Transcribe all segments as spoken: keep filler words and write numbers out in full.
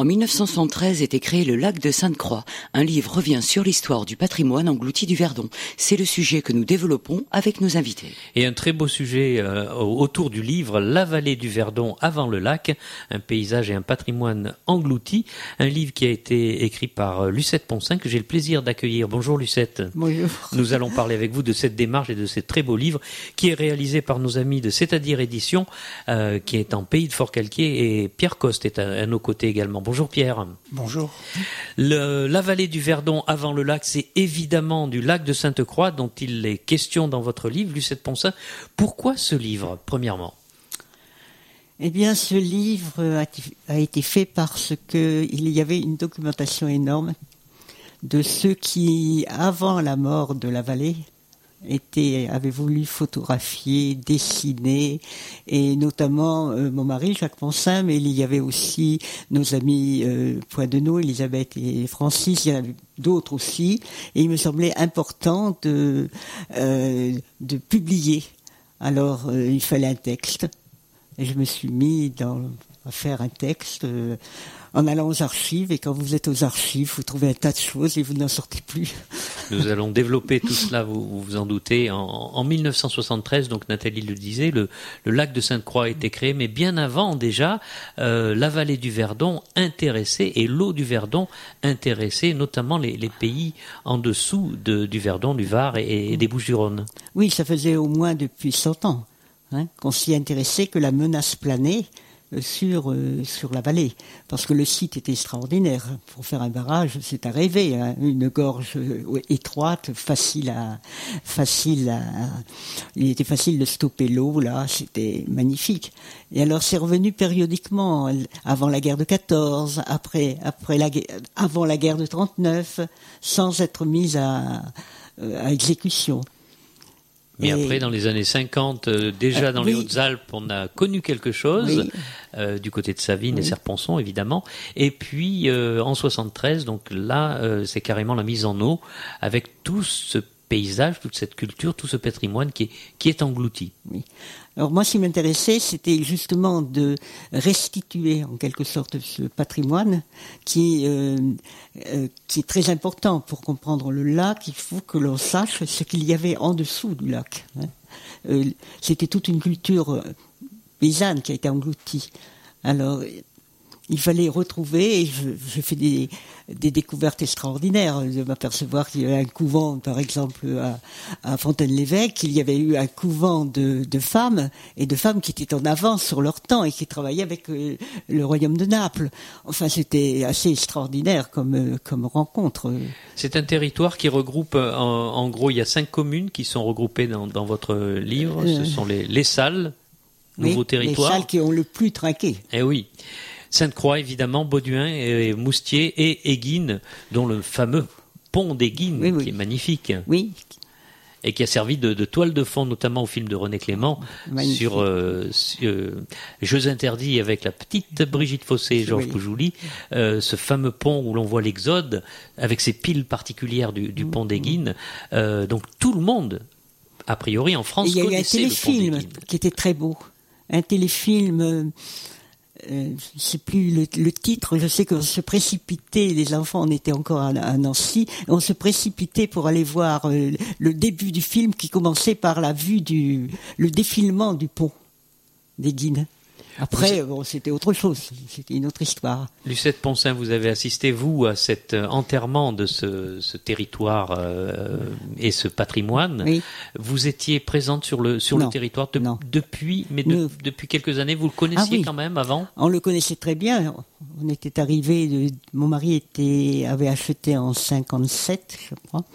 En mille neuf cent soixante-treize était créé le lac de Sainte-Croix. Un livre revient sur l'histoire du patrimoine englouti du Verdon. C'est le sujet que nous développons avec nos invités. Et un très beau sujet euh, autour du livre, La vallée du Verdon avant le lac, un paysage et un patrimoine englouti. Un livre qui a été écrit par Lucette Poncin, que j'ai le plaisir d'accueillir. Bonjour Lucette. Bonjour. Nous allons parler avec vous de cette démarche et de ce très beau livre qui est réalisé par nos amis de C'est-à-dire Édition, euh, qui est en Pays de Forcalquier, et Pierre Coste est à, à nos côtés également. Bonjour Pierre. Bonjour. Le, la vallée du Verdon avant le lac, c'est évidemment du lac de Sainte-Croix dont il est question dans votre livre, Lucette Poncin. Pourquoi ce livre, premièrement ? Eh bien, ce livre a, a été fait parce qu'il y avait une documentation énorme de ceux qui, avant la mort de la vallée, Était, avait voulu photographier, dessiner, et notamment euh, mon mari Jacques Poncin, mais il y avait aussi nos amis euh, Poidenot, Elisabeth et Francis, il y en avait d'autres aussi, et il me semblait important de, euh, de publier. Alors euh, il fallait un texte, et je me suis mis dans, à faire un texte euh, en allant aux archives, et quand vous êtes aux archives, vous trouvez un tas de choses et vous n'en sortez plus. Nous allons développer tout cela, vous vous, vous en doutez. En, en mille neuf cent soixante-treize, donc Nathalie le disait, le, le lac de Sainte-Croix a été créé, mais bien avant déjà, euh, la vallée du Verdon intéressait, et l'eau du Verdon intéressait notamment les, les pays en dessous de, du Verdon, du Var et, et des Bouches-du-Rhône. Oui, ça faisait au moins depuis cent ans hein, qu'on s'y intéressait, que la menace planait sur euh, sur la vallée, parce que le site était extraordinaire. Pour faire un barrage, c'est à rêver, hein. Une gorge euh, étroite, facile à facile à il était facile de stopper l'eau là, c'était magnifique. Et alors c'est revenu périodiquement, avant la guerre de quatorze, après après la avant la guerre de trente-neuf, sans être mise à à exécution. Mais et... après, dans les années cinquante, euh, déjà dans oui. les Hautes-Alpes, on a connu quelque chose, oui. euh, du côté de Savines oui. et Serponçon, évidemment. Et puis, euh, en soixante-treize, donc là, euh, c'est carrément la mise en eau, avec tout ce paysage, toute cette culture, tout ce patrimoine qui est, qui est englouti. Oui. Alors moi, ce qui m'intéressait, c'était justement de restituer en quelque sorte ce patrimoine qui, euh, euh, qui est très important pour comprendre le lac. Il faut que l'on sache ce qu'il y avait en dessous du lac. Hein. Euh, c'était toute une culture paysanne qui a été engloutie. Alors, il fallait retrouver, et je, je fais des, des découvertes extraordinaires, de m'apercevoir qu'il y avait un couvent, par exemple, à, à Fontaine-l'Évêque, qu'il y avait eu un couvent de, de femmes, et de femmes qui étaient en avance sur leur temps, et qui travaillaient avec euh, le royaume de Naples. Enfin, c'était assez extraordinaire comme, comme rencontre. C'est un territoire qui regroupe, en, en gros, il y a cinq communes qui sont regroupées dans, dans votre livre. Ce sont les, les Salles, nouveau oui, territoire. Les Salles qui ont le plus trinqué. Eh oui. Sainte-Croix, évidemment, Bauduin, et Moustier et Éguines, dont le fameux pont d'Éguines, oui, oui. qui est magnifique. Oui. Et qui a servi de, de toile de fond, notamment au film de René Clément, magnifique. sur, euh, sur euh, Jeux interdits avec la petite Brigitte Fossé et Georges oui. Poujouli, euh, ce fameux pont où l'on voit l'Exode, avec ses piles particulières du, du pont d'Éguines. Euh, donc tout le monde, a priori en France, connaissait le pont d'Éguines. Il y a eu un téléfilm qui était très beau. Un téléfilm... Euh, Euh, je ne sais plus le, le titre, je sais qu'on se précipitait, les enfants, on était encore à, à Nancy, on se précipitait pour aller voir euh, le début du film qui commençait par la vue du, le défilement du pont d'Éguines. Après, vous... bon, c'était autre chose, c'était une autre histoire. Lucette Poncin, vous avez assisté, vous, à cet enterrement de ce, ce territoire euh, et ce patrimoine. Oui. Vous étiez présente sur le, sur le territoire de, depuis, mais de, Nous... depuis quelques années, vous le connaissiez ah, oui. quand même avant ? On le connaissait très bien. On était arrivés, de... mon mari était, avait acheté en cinquante-sept, je crois.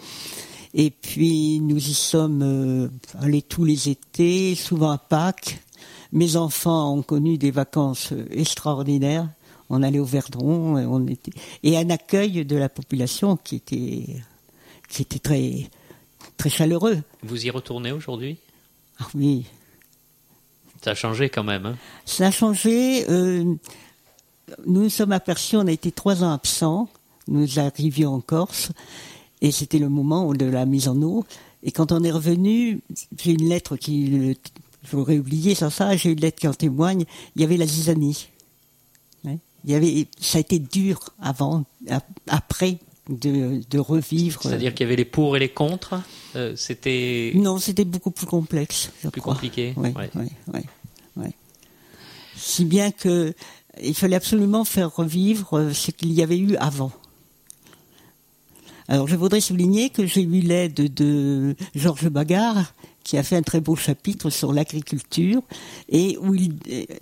Et puis, nous y sommes euh, allés tous les étés, souvent à Pâques. Mes enfants ont connu des vacances extraordinaires. On allait au Verdon, on était et un accueil de la population qui était qui était très très chaleureux. Vous y retournez aujourd'hui ? Ah oui. Ça a changé quand même. Hein ? Ça a changé. Euh, nous nous sommes aperçus, on a été trois ans absents. Nous arrivions en Corse et c'était le moment de la mise en eau. Et quand on est revenu, j'ai une lettre qui J'aurais oublié sans ça, j'ai une lettre qui en témoigne, il y avait la zizanie. Hein, il y avait, ça a été dur avant, après, de, de revivre. C'est-à-dire qu'il y avait les pour et les contre. Euh, c'était. Non, c'était beaucoup plus complexe. Je plus crois. compliqué. Oui, ouais. oui, oui, oui. Si bien que il fallait absolument faire revivre ce qu'il y avait eu avant. Alors, je voudrais souligner que j'ai eu l'aide de Georges Bagard, qui a fait un très beau chapitre sur l'agriculture, et où il,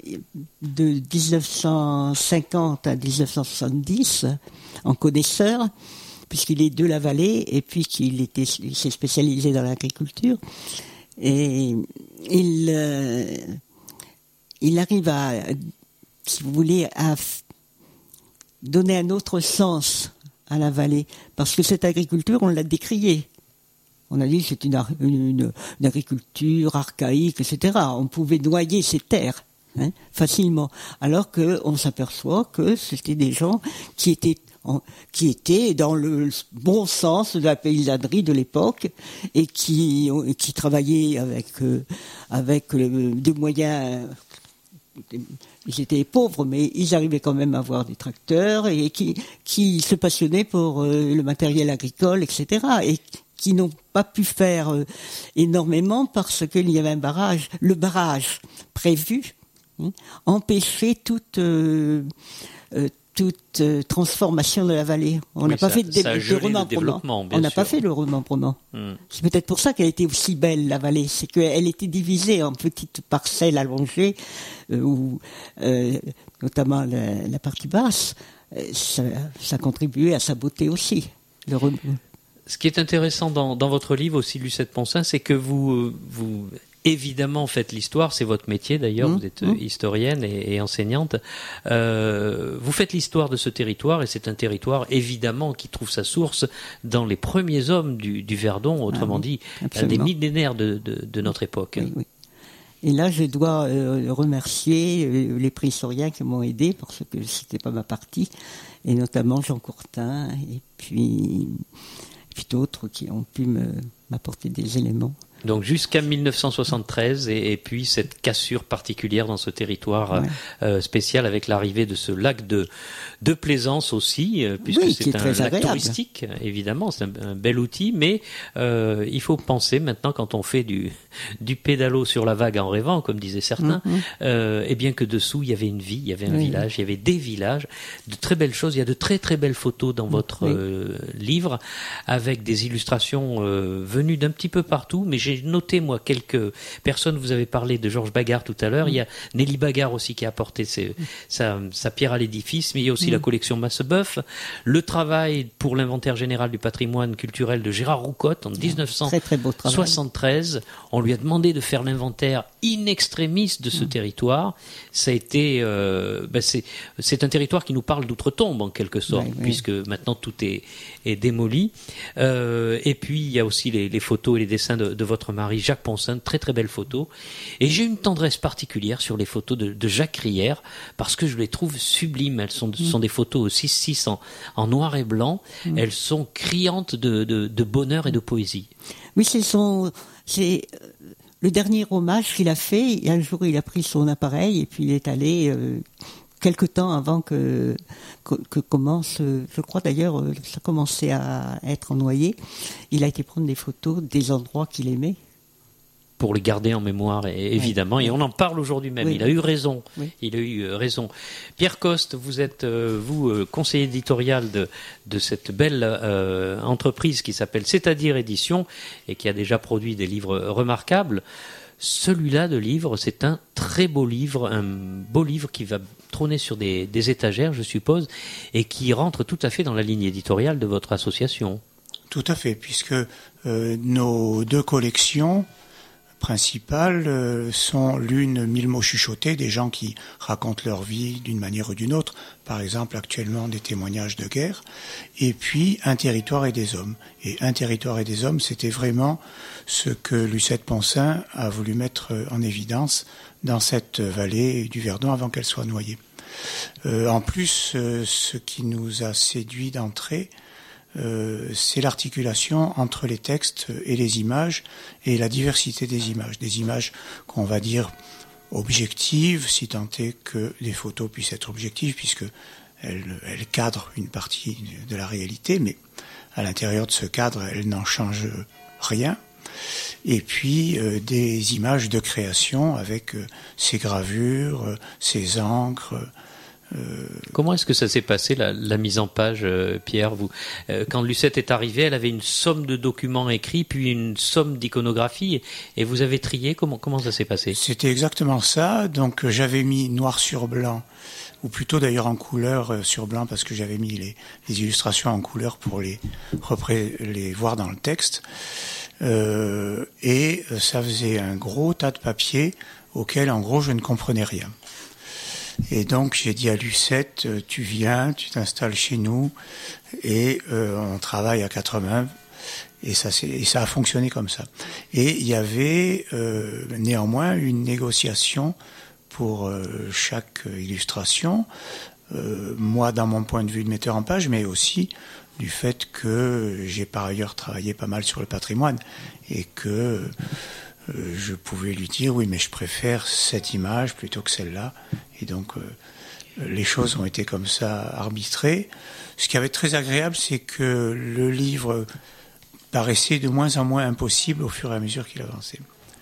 de dix-neuf cent cinquante à dix-neuf cent soixante-dix, en connaisseur, puisqu'il est de la vallée, et puis qu'il était, il s'est spécialisé dans l'agriculture, et il, euh, il arrive à, si vous voulez, à donner un autre sens à la vallée, parce que cette agriculture, on l'a décriée. On a dit que c'est une, une, une agriculture archaïque, et cetera. On pouvait noyer ces terres hein, facilement, alors qu'on s'aperçoit que c'était des gens qui étaient, en, qui étaient dans le bon sens de la paysannerie de l'époque et qui, qui travaillaient avec, euh, avec euh, des moyens. Ils étaient pauvres, mais ils arrivaient quand même à avoir des tracteurs et qui, qui se passionnaient pour euh, le matériel agricole, et cetera. Et qui n'ont pas pu faire euh, énormément parce qu'il y avait un barrage. Le barrage prévu hein, empêchait toute, euh, euh, toute euh, transformation de la vallée. On n'a oui, pas ça, fait de, ça de remembrement. On n'a pas fait le remembrement. Hmm. C'est peut-être pour ça qu'elle était aussi belle, la vallée. C'est qu'elle était divisée en petites parcelles allongées, euh, où, euh, notamment la, la partie basse, euh, ça, ça contribuait à sa beauté aussi. Le rem... Ce qui est intéressant dans, dans votre livre aussi, Lucette Poncin, c'est que vous, vous évidemment faites l'histoire, c'est votre métier d'ailleurs, mmh, vous êtes mmh. historienne et, et enseignante. Euh, vous faites l'histoire de ce territoire et c'est un territoire évidemment qui trouve sa source dans les premiers hommes du, du Verdon, autrement ah, oui, dit, absolument. Des millénaires de, de, de notre époque. Oui, oui. Et là, je dois euh, remercier euh, les préhistoriens qui m'ont aidé parce que c'était pas ma partie, et notamment Jean Courtin et puis. puis d'autres qui ont pu me, m'apporter des éléments. Donc jusqu'à mille neuf cent soixante-treize et, et puis cette cassure particulière dans ce territoire ouais. euh, spécial avec l'arrivée de ce lac de, de Plaisance aussi, euh, puisque oui, c'est un lac agréable. touristique, évidemment, c'est un, un bel outil, mais euh, il faut penser maintenant quand on fait du, du pédalo sur la vague en rêvant, comme disaient certains, mm-hmm. euh, eh bien que dessous il y avait une vie, il y avait un oui. village, il y avait des villages, de très belles choses, il y a de très très belles photos dans votre oui. euh, livre, avec des illustrations euh, venues d'un petit peu partout, mais j'ai noté, moi, quelques personnes. Vous avez parlé de Georges Bagard tout à l'heure. Mmh. Il y a Nelly Bagard aussi qui a apporté ses, mmh. sa, sa pierre à l'édifice, mais il y a aussi mmh. la collection Masseboeuf. Le travail pour l'inventaire général du patrimoine culturel de Gérard Roucotte en dix-neuf cent soixante-treize. On lui a demandé de faire l'inventaire in extremis de ce mmh. territoire. Ça a été, euh, ben c'est, c'est un territoire qui nous parle d'outre-tombe en quelque sorte, oui, oui. puisque maintenant tout est, est démoli. Euh, et puis il y a aussi les, les photos et les dessins de, de votre votre mari Jacques Poncin, très très belles photos. Et j'ai une tendresse particulière sur les photos de, de Jacques Rière, parce que je les trouve sublimes. Elles sont, mmh. sont des photos au six six en, en noir et blanc. Mmh. Elles sont criantes de, de, de bonheur et de poésie. Oui, c'est son, c'est le dernier hommage qu'il a fait. Un jour, il a pris son appareil et puis il est allé... Euh, quelque temps avant que, que, que commence, je crois d'ailleurs, ça commençait à être noyé, il a été prendre des photos des endroits qu'il aimait. Pour les garder en mémoire, et, évidemment, oui. et on en parle aujourd'hui même. Oui. Il a eu raison. Oui. Il a eu raison. Pierre Coste, vous êtes, euh, vous, euh, conseiller éditorial de, de cette belle euh, entreprise qui s'appelle C'est-à-dire Édition, et qui a déjà produit des livres remarquables. Celui-là de livre, c'est un très beau livre, un beau livre qui va trôner sur des, des étagères, je suppose, et qui rentre tout à fait dans la ligne éditoriale de votre association. Tout à fait, puisque euh, nos deux collections principales euh, sont l'une mille mots chuchotés, des gens qui racontent leur vie d'une manière ou d'une autre, par exemple actuellement des témoignages de guerre, et puis Un territoire et des hommes. Et Un territoire et des hommes, c'était vraiment ce que Lucette Poncin a voulu mettre en évidence dans cette vallée du Verdon avant qu'elle soit noyée. Euh, en plus, euh, ce qui nous a séduit d'entrée, Euh, c'est l'articulation entre les textes et les images et la diversité des images. Des images qu'on va dire objective, si tant est que les photos puissent être objectives, puisque elles, elles cadrent une partie de la réalité, mais à l'intérieur de ce cadre, elles n'en changent rien. Et puis euh, des images de création avec euh, ces gravures, euh, ces encres. Euh... Comment est-ce que ça s'est passé, la, la mise en page, euh, Pierre vous, euh, quand Lucette est arrivée, elle avait une somme de documents écrits, puis une somme d'iconographie, et, et vous avez trié. Comment, comment ça s'est passé? C'était exactement ça. Donc euh, j'avais mis noir sur blanc, ou plutôt d'ailleurs en couleur euh, sur blanc, parce que j'avais mis les, les illustrations en couleur pour les, repré- les voir dans le texte. Euh, et ça faisait un gros tas de papier auquel, en gros, je ne comprenais rien. Et donc, j'ai dit à Lucette, tu viens, tu t'installes chez nous, et euh, on travaille à quatre mains. Et ça, c'est, et ça a fonctionné comme ça. Et il y avait euh, néanmoins une négociation pour euh, chaque illustration. Euh, moi, dans mon point de vue de metteur en page, mais aussi du fait que j'ai par ailleurs travaillé pas mal sur le patrimoine et que euh, je pouvais lui dire oui, mais je préfère cette image plutôt que celle-là. Et donc euh, les choses ont été comme ça arbitrées. Ce qui avait très agréable, c'est que le livre paraissait de moins en moins impossible au fur et à mesure qu'il avançait.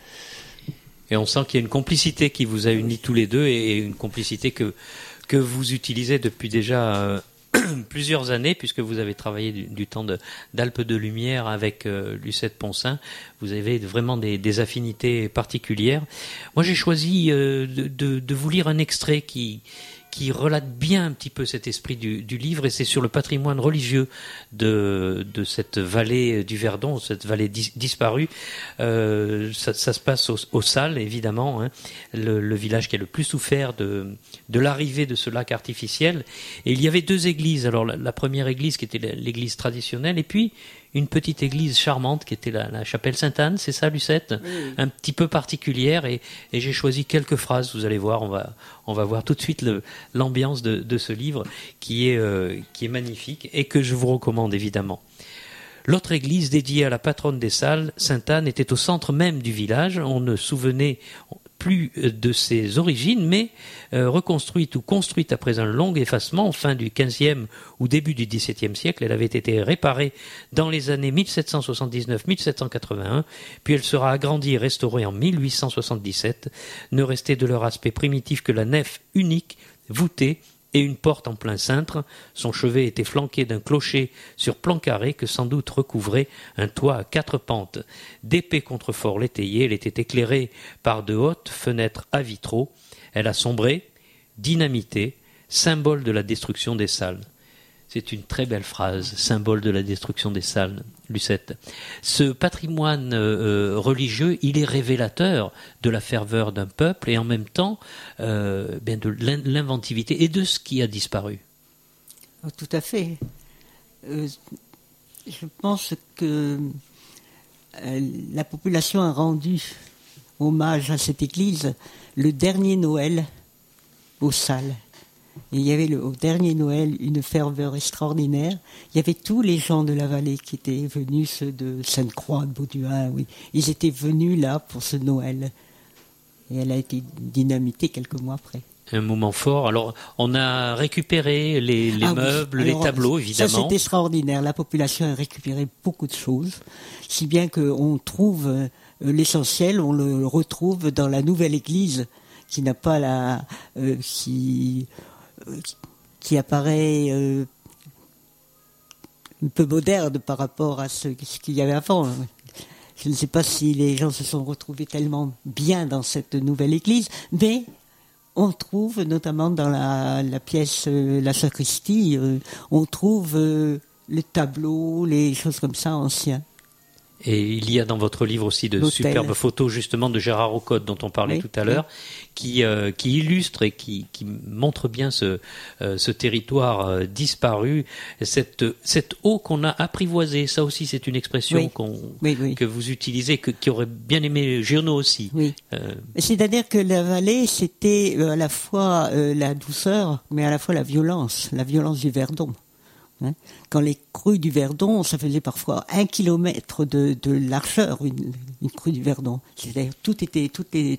Et on sent qu'il y a une complicité qui vous a unis tous les deux, et une complicité que que vous utilisez depuis déjà euh, plusieurs années, puisque vous avez travaillé du, du temps de, d'Alpes de Lumière avec euh, Lucette Poncin. Vous avez vraiment des, des affinités particulières. Moi, j'ai choisi euh, de, de, de vous lire un extrait qui qui relate bien un petit peu cet esprit du, du livre, et c'est sur le patrimoine religieux de, de cette vallée du Verdon, cette vallée dis, disparue. Euh, ça, ça se passe au, au Salles, évidemment, hein, le, le village qui a le plus souffert de, de l'arrivée de ce lac artificiel. Et il y avait deux églises. Alors la, la première église qui était l'église traditionnelle, et puis une petite église charmante qui était la, la chapelle Sainte-Anne, c'est ça, Lucette? Oui. Un petit peu particulière, et, et j'ai choisi quelques phrases. Vous allez voir, on va on va voir tout de suite le, l'ambiance de, de ce livre qui est euh, qui est magnifique et que je vous recommande évidemment. L'autre église dédiée à la patronne des Salles, Sainte-Anne, était au centre même du village. On ne souvenait plus de ses origines, mais euh, reconstruite ou construite après un long effacement, fin du quinzième ou début du dix-septième siècle. Elle avait été réparée dans les années mille sept cent soixante-dix-neuf mille sept cent quatre-vingt-un, puis elle sera agrandie et restaurée en mille huit cent soixante-dix-sept. Ne restait de leur aspect primitif que la nef unique, voûtée, et une porte en plein cintre. Son chevet était flanqué d'un clocher sur plan carré que sans doute recouvrait un toit à quatre pentes. D'épais contreforts l'étayaient. Elle était éclairée par de hautes fenêtres à vitraux. Elle a sombré, dynamité, symbole de la destruction des Salles. C'est une très belle phrase, symbole de la destruction des Salles, Lucette. Ce patrimoine euh, religieux, il est révélateur de la ferveur d'un peuple et en même temps euh, bien de l'inventivité et de ce qui a disparu. Oh, tout à fait. Euh, je pense que euh, la population a rendu hommage à cette église le dernier Noël aux Salles. Et il y avait le, au dernier Noël une ferveur extraordinaire. Il y avait tous les gens de la vallée qui étaient venus, ceux de Sainte-Croix, de Bauduin, oui. Ils étaient venus là pour ce Noël. Et elle a été dynamitée quelques mois après. Un moment fort. Alors, on a récupéré les, les ah meubles, oui. Alors, les tableaux, évidemment. Ça, c'est extraordinaire. La population a récupéré beaucoup de choses, si bien qu'on trouve euh, l'essentiel, on le retrouve dans la nouvelle église, qui n'a pas la... Euh, qui... qui apparaît euh, un peu moderne par rapport à ce, ce qu'il y avait avant. Je ne sais pas si les gens se sont retrouvés tellement bien dans cette nouvelle église, mais on trouve, notamment dans la, la pièce euh, La Sacristie, euh, on trouve euh, les tableaux, les choses comme ça anciens. Et il y a dans votre livre aussi de L'hôtel. Superbes photos justement de Gérard Aucotte dont on parlait oui, tout à oui. l'heure, qui euh, qui illustrent et qui qui montrent bien ce euh, ce territoire euh, disparu, cette cette eau qu'on a apprivoisée. Ça aussi c'est une expression oui. qu'on oui, oui. que vous utilisez, que qui aurait bien aimé Giono aussi. Oui. Euh... C'est-à-dire que la vallée c'était à la fois euh, la douceur, mais à la fois la violence, la violence du Verdon. Hein, quand les crues du Verdon, ça faisait parfois un kilomètre de, de largeur, une, une crue du Verdon. C'est-à-dire tout était, tout était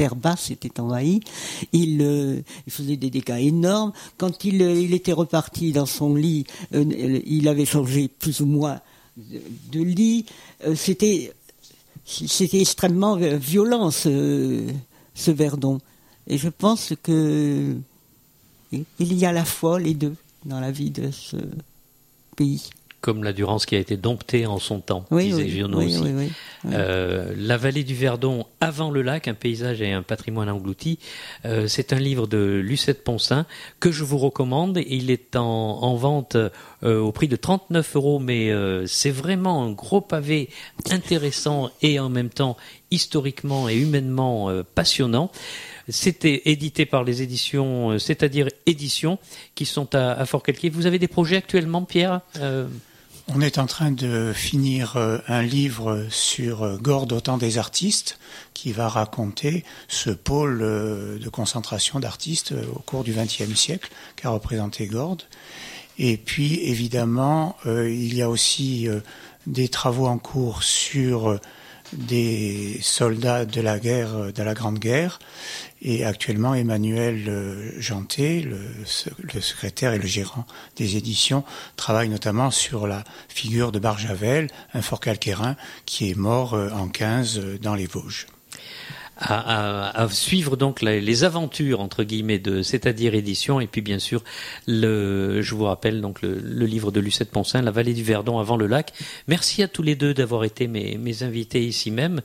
terre basse était envahie. Il, euh, il faisait des dégâts énormes. Quand il, euh, il était reparti dans son lit, euh, il avait changé plus ou moins de, de lit. Euh, c'était, c'était extrêmement violent ce, ce Verdon. Et je pense que il y a à la fois les deux dans la vie de ce pays. Comme la Durance qui a été domptée en son temps, oui, disait oui, Giono oui, aussi. Oui, oui, oui. Euh, la vallée du Verdon avant le lac, un paysage et un patrimoine englouti. Euh, c'est un livre de Lucette Poncin que je vous recommande. Il est en, en vente euh, au prix de trente-neuf euros, mais euh, c'est vraiment un gros pavé intéressant et en même temps historiquement et humainement euh, passionnant. C'était édité par les éditions, c'est-à-dire éditions, qui sont à, à Forcalquier. Vous avez des projets actuellement, Pierre ? euh... On est en train de finir un livre sur Gordes au temps des artistes, qui va raconter ce pôle de concentration d'artistes au cours du vingtième siècle qu'a représenté Gordes. Et puis, évidemment, euh, il y a aussi euh, des travaux en cours sur des soldats de la guerre, de la Grande Guerre. Et actuellement, Emmanuel Janté, le, le secrétaire et le gérant des éditions, travaille notamment sur la figure de Barjavel, un Forcalquérin qui est mort en quinze dans les Vosges. À, à, à suivre donc la, les aventures entre guillemets de c'est-à-dire édition, et puis bien sûr le je vous rappelle donc le, le livre de Lucette Poncin, La vallée du Verdon avant le lac. Merci à tous les deux d'avoir été mes, mes invités ici même.